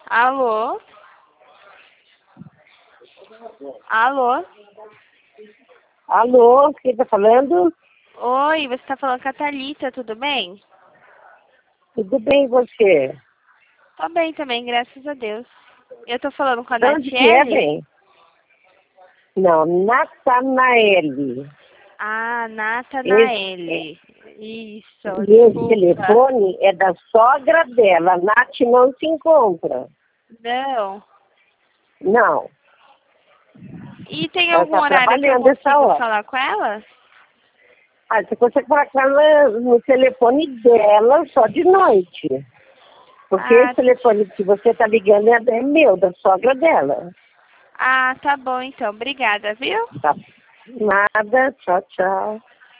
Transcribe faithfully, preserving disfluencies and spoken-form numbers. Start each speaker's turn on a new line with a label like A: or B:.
A: Alô? Alô?
B: Alô, quem tá falando?
A: Oi, você tá falando com a Thalita, tudo bem?
B: Tudo bem, e você?
A: Tô bem também, graças a Deus. Eu tô falando com a
B: De onde que é,
A: Natiele?
B: bem? Não, Natanaele.
A: Ah,
B: Esse,
A: Natanaele. Isso,
B: esse
A: desculpa.
B: telefone é da sogra dela. A Nath não se encontra.
A: Não.
B: Não,
A: E tem
B: ela
A: algum
B: está
A: horário que eu
B: trabalhando essa
A: consigo
B: hora.
A: falar com ela?
B: Ah, você consegue falar com ela no telefone dela só de noite. Porque
A: Ah,
B: esse telefone que você está ligando é é meu, da sogra dela.
A: ah, tá bom então. Obrigada, viu?
B: Tá? Nada, tchau, tchau.